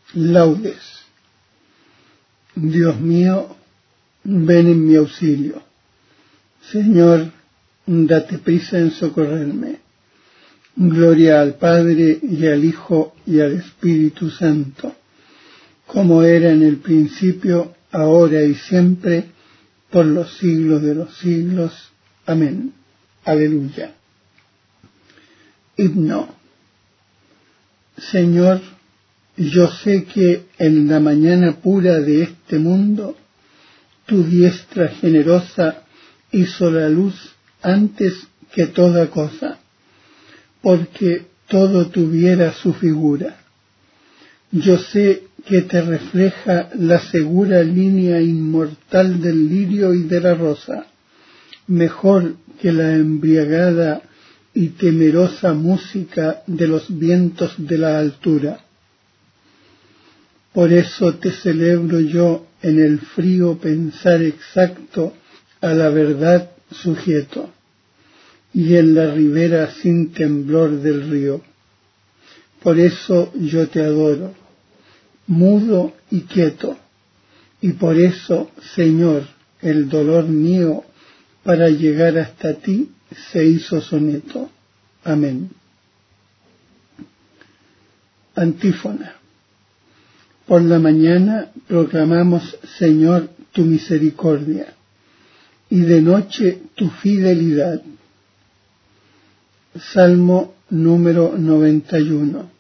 Laudes. Dios mío, ven en mi auxilio. Señor, date prisa en socorrerme. Gloria al Padre, y al Hijo, y al Espíritu Santo, como era en el principio, ahora y siempre, por los siglos de los siglos. Amén. Aleluya. Himno. Señor, yo sé que en la mañana pura de este mundo, tu diestra generosa hizo la luz antes que toda cosa, porque todo tuviera su figura. Yo sé que te refleja la segura línea inmortal del lirio y de la rosa, mejor que la embriagada y temerosa música de los vientos de la altura. Por eso te celebro yo en el frío pensar exacto a la verdad sujeto, y en la ribera sin temblor del río. Por eso yo te adoro, mudo y quieto, y por eso, Señor, el dolor mío para llegar hasta ti se hizo soneto. Amén. Antífona. Por la mañana proclamamos, Señor, tu misericordia, y de noche tu fidelidad. Salmo número 91.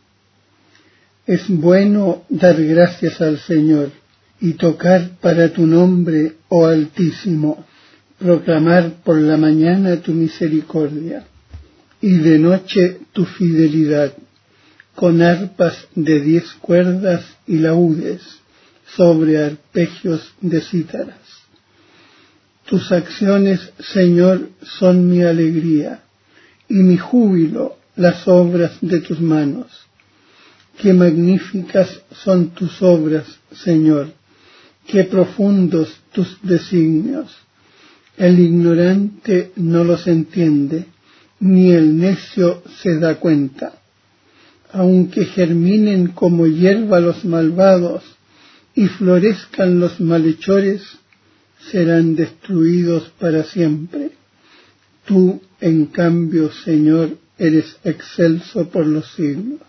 Es bueno dar gracias al Señor y tocar para tu nombre, oh Altísimo, proclamar por la mañana tu misericordia y de noche tu fidelidad, con arpas de 10 cuerdas y laúdes sobre arpegios de cítaras. Tus acciones, Señor, son mi alegría, y mi júbilo las obras de tus manos. Qué magníficas son tus obras, Señor, qué profundos tus designios. El ignorante no los entiende, ni el necio se da cuenta. Aunque germinen como hierba los malvados y florezcan los malhechores, serán destruidos para siempre. Tú, en cambio, Señor, eres excelso por los siglos.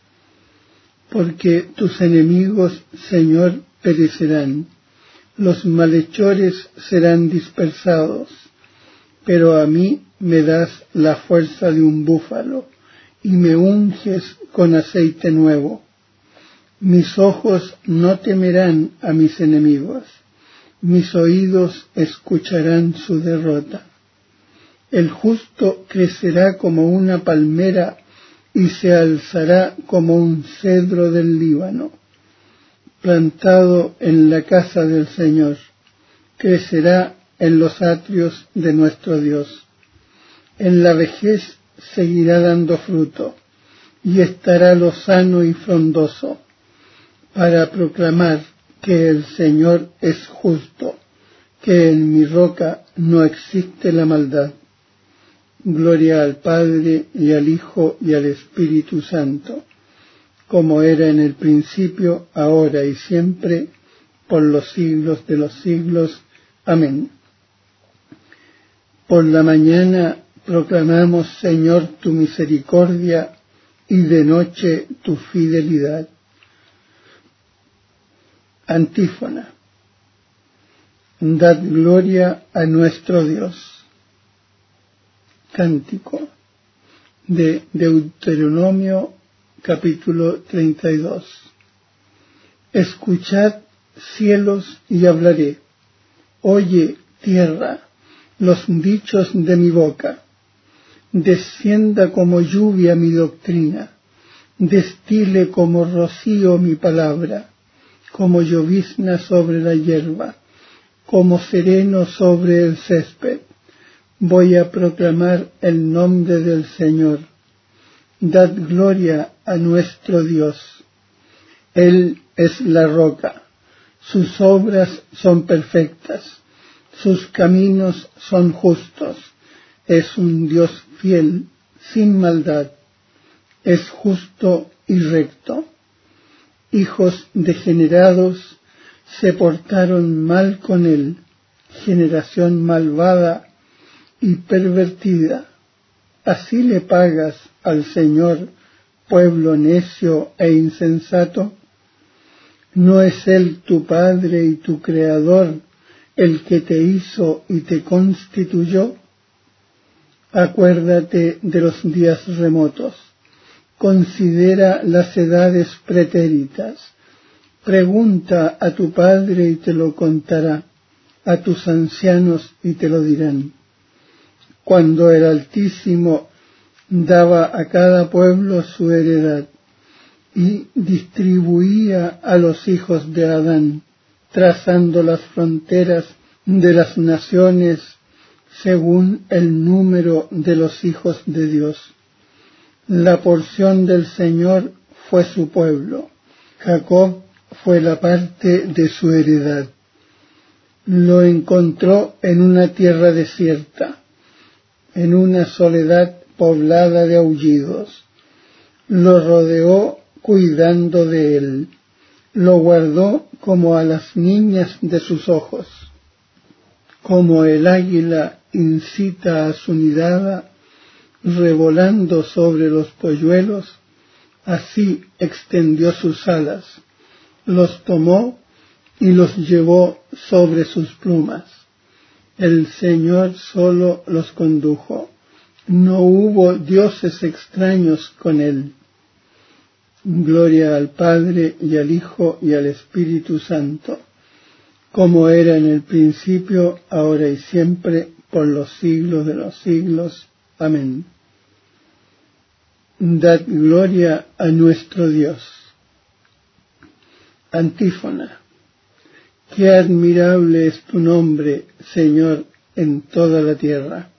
Porque tus enemigos, Señor, perecerán, los malhechores serán dispersados, pero a mí me das la fuerza de un búfalo y me unges con aceite nuevo. Mis ojos no temerán a mis enemigos, mis oídos escucharán su derrota. El justo crecerá como una palmera y se alzará como un cedro del Líbano, plantado en la casa del Señor, crecerá en los atrios de nuestro Dios. En la vejez seguirá dando fruto, y estará lozano y frondoso, para proclamar que el Señor es justo, que en mi roca no existe la maldad. Gloria al Padre, y al Hijo, y al Espíritu Santo, como era en el principio, ahora y siempre, por los siglos de los siglos. Amén. Por la mañana proclamamos, Señor, tu misericordia, y de noche tu fidelidad. Antífona. Dad gloria a nuestro Dios. Cántico de Deuteronomio capítulo 32. Escuchad, cielos, y hablaré. Oye, tierra, los dichos de mi boca. Descienda como lluvia mi doctrina, destile como rocío mi palabra, como llovizna sobre la hierba, como sereno sobre el césped. Voy a proclamar el nombre del Señor. Dad gloria a nuestro Dios. Él es la roca. Sus obras son perfectas. Sus caminos son justos. Es un Dios fiel, sin maldad. Es justo y recto. hijos degenerados se portaron mal con él, generación malvada y pervertida. ¿Así le pagas al Señor, pueblo necio e insensato? ¿No es Él tu Padre y tu Creador, el que te hizo y te constituyó? Acuérdate de los días remotos, considera las edades pretéritas, pregunta a tu Padre y te lo contará, a tus ancianos y te lo dirán. Cuando el Altísimo daba a cada pueblo su heredad y distribuía a los hijos de Adán, trazando las fronteras de las naciones según el número de los hijos de Dios. La porción del Señor fue su pueblo, Jacob fue la parte de su heredad. Lo encontró en una tierra desierta, en una soledad poblada de aullidos. Lo rodeó cuidando de él, lo guardó como a las niñas de sus ojos. Como el águila incita a su nidada, revolando sobre los polluelos, así extendió sus alas, los tomó y los llevó sobre sus plumas. El Señor solo los condujo, no hubo dioses extraños con él. Gloria al Padre y al Hijo y al Espíritu Santo, como era en el principio, ahora y siempre, por los siglos de los siglos. Amén. Dad gloria a nuestro Dios. Antífona. Qué admirable es tu nombre, Señor, en toda la tierra.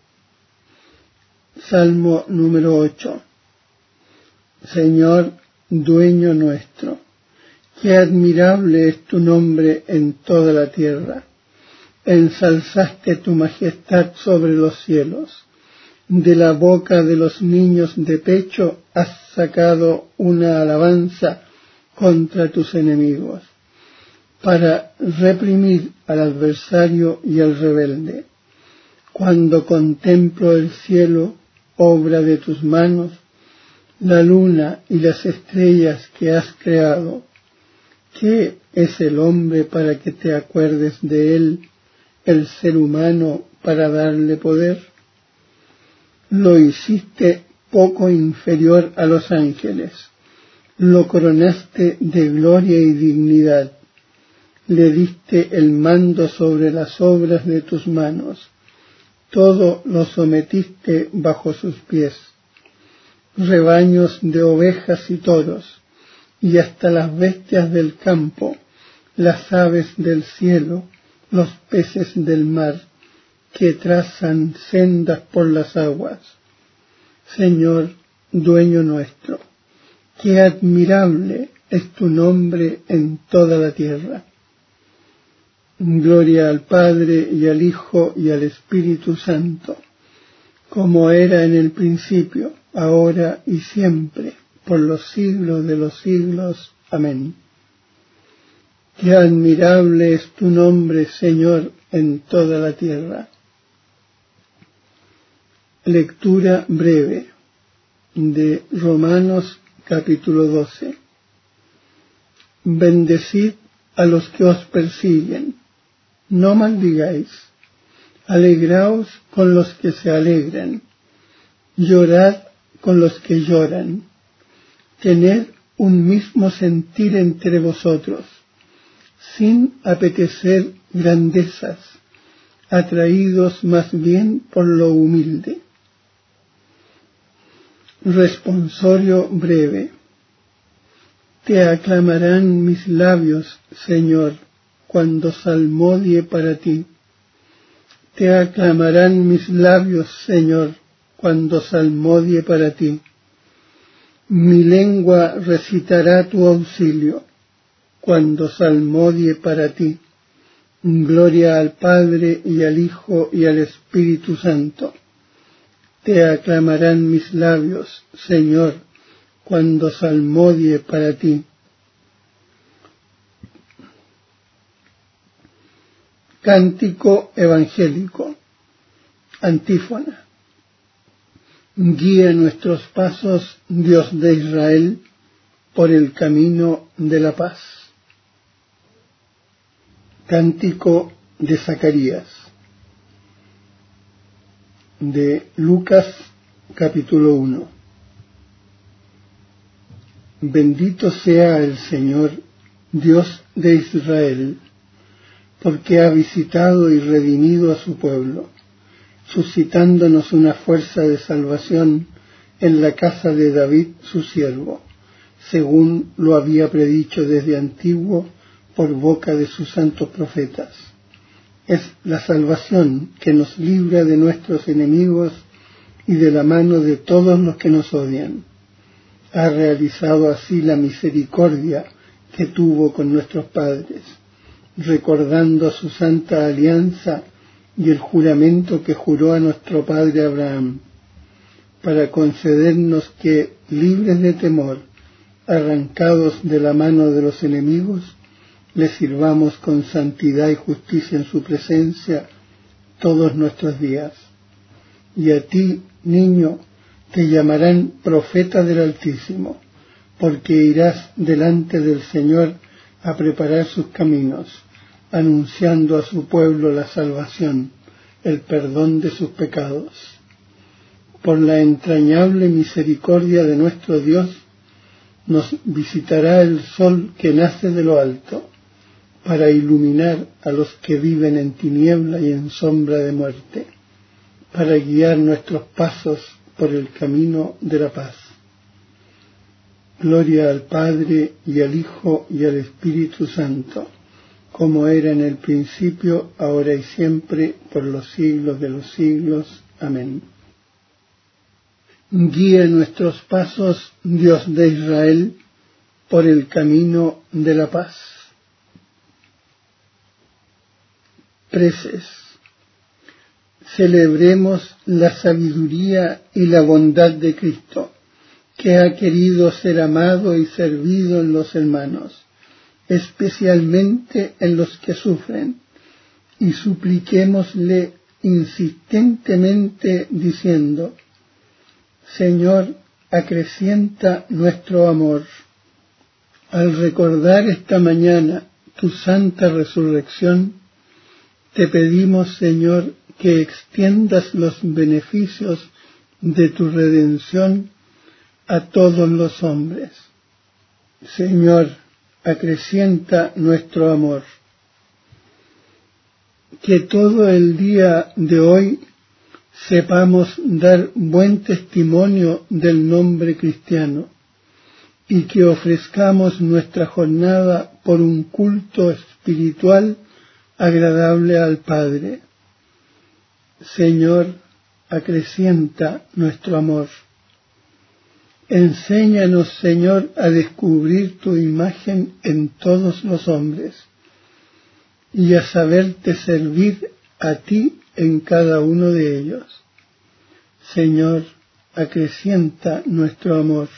Salmo número 8. Señor, dueño nuestro, qué admirable es tu nombre en toda la tierra. Ensalzaste tu majestad sobre los cielos. De la boca de los niños de pecho has sacado una alabanza contra tus enemigos, para reprimir al adversario y al rebelde. Cuando contemplo el cielo, obra de tus manos, la luna y las estrellas que has creado, ¿qué es el hombre para que te acuerdes de él, el ser humano para darle poder? Lo hiciste poco inferior a los ángeles, lo coronaste de gloria y dignidad, le diste el mando sobre las obras de tus manos, todo lo sometiste bajo sus pies, rebaños de ovejas y toros, y hasta las bestias del campo, las aves del cielo, los peces del mar, que trazan sendas por las aguas. Señor, dueño nuestro, qué admirable es tu nombre en toda la tierra. Gloria al Padre y al Hijo y al Espíritu Santo, como era en el principio, ahora y siempre, por los siglos de los siglos. Amén. Qué admirable es tu nombre, Señor, en toda la tierra. Lectura breve de Romanos capítulo 12. Bendecid a los que os persiguen, no maldigáis, alegraos con los que se alegran, llorad con los que lloran, tened un mismo sentir entre vosotros, sin apetecer grandezas, atraídos más bien por lo humilde. Responsorio breve. Te aclamarán mis labios, Señor, cuando salmodie para ti. Te aclamarán mis labios, Señor, cuando salmodie para ti. Mi lengua recitará tu auxilio, cuando salmodie para ti. Gloria al Padre y al Hijo y al Espíritu Santo. Te aclamarán mis labios, Señor, cuando salmodie para ti. Cántico evangélico. Antífona. Guía nuestros pasos, Dios de Israel, por el camino de la paz. Cántico de Zacarías. De Lucas, capítulo 1. Bendito sea el Señor, Dios de Israel, porque ha visitado y redimido a su pueblo, suscitándonos una fuerza de salvación en la casa de David su siervo, según lo había predicho desde antiguo por boca de sus santos profetas. Es la salvación que nos libra de nuestros enemigos y de la mano de todos los que nos odian. Ha realizado así la misericordia que tuvo con nuestros padres, recordando su santa alianza y el juramento que juró a nuestro padre Abraham, para concedernos que, libres de temor, arrancados de la mano de los enemigos, le sirvamos con santidad y justicia en su presencia todos nuestros días. Y a ti, niño, te llamarán profeta del Altísimo, porque irás delante del Señor a preparar sus caminos, anunciando a su pueblo la salvación, el perdón de sus pecados. Por la entrañable misericordia de nuestro Dios, nos visitará el sol que nace de lo alto, para iluminar a los que viven en tiniebla y en sombra de muerte, para guiar nuestros pasos por el camino de la paz. Gloria al Padre, y al Hijo, y al Espíritu Santo, como era en el principio, ahora y siempre, por los siglos de los siglos. Amén. Guía nuestros pasos, Dios de Israel, por el camino de la paz. Preces. Celebremos la sabiduría y la bondad de Cristo, que ha querido ser amado y servido en los hermanos, especialmente en los que sufren, y supliquémosle insistentemente diciendo: Señor, acrecienta nuestro amor. Al recordar esta mañana tu santa resurrección, te pedimos, Señor, que extiendas los beneficios de tu redención a todos los hombres. Señor, acrecienta nuestro amor. Que todo el día de hoy sepamos dar buen testimonio del nombre cristiano y que ofrezcamos nuestra jornada por un culto espiritual agradable al Padre. Señor, acrecienta nuestro amor. Enséñanos, Señor, a descubrir tu imagen en todos los hombres y a saberte servir a ti en cada uno de ellos. Señor, acrecienta nuestro amor.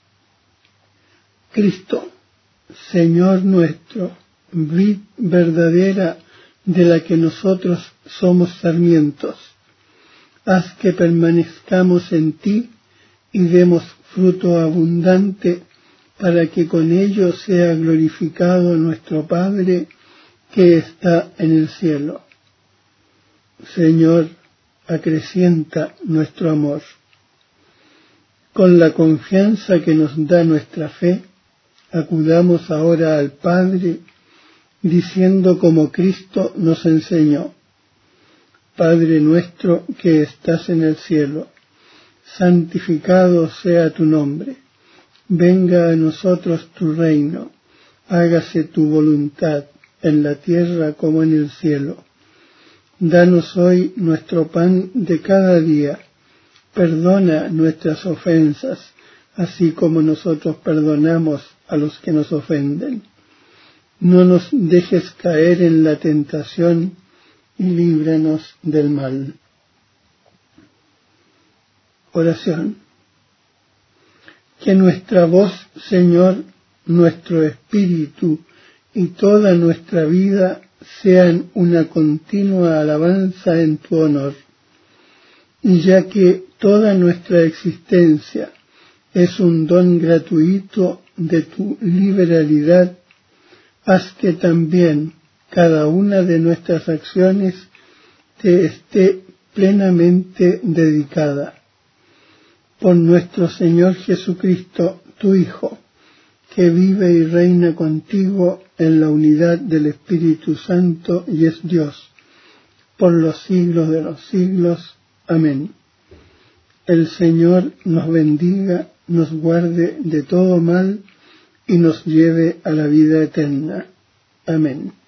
Cristo, Señor nuestro, vid verdadera de la que nosotros somos sarmientos, haz que permanezcamos en ti y demos fruto abundante, para que con ello sea glorificado nuestro Padre que está en el cielo. Señor, acrecienta nuestro amor. Con la confianza que nos da nuestra fe, acudamos ahora al Padre, diciendo como Cristo nos enseñó: Padre nuestro que estás en el cielo, santificado sea tu nombre. Venga a nosotros tu reino. Hágase tu voluntad, en la tierra como en el cielo. Danos hoy nuestro pan de cada día. Perdona nuestras ofensas, así como nosotros perdonamos a los que nos ofenden. No nos dejes caer en la tentación y líbranos del mal. Oración. Que nuestra voz, Señor, nuestro espíritu y toda nuestra vida sean una continua alabanza en tu honor, ya que toda nuestra existencia es un don gratuito de tu liberalidad. Haz que también cada una de nuestras acciones te esté plenamente dedicada. Por nuestro Señor Jesucristo, tu Hijo, que vive y reina contigo en la unidad del Espíritu Santo y es Dios, por los siglos de los siglos. Amén. El Señor nos bendiga, nos guarde de todo mal y nos lleve a la vida eterna. Amén.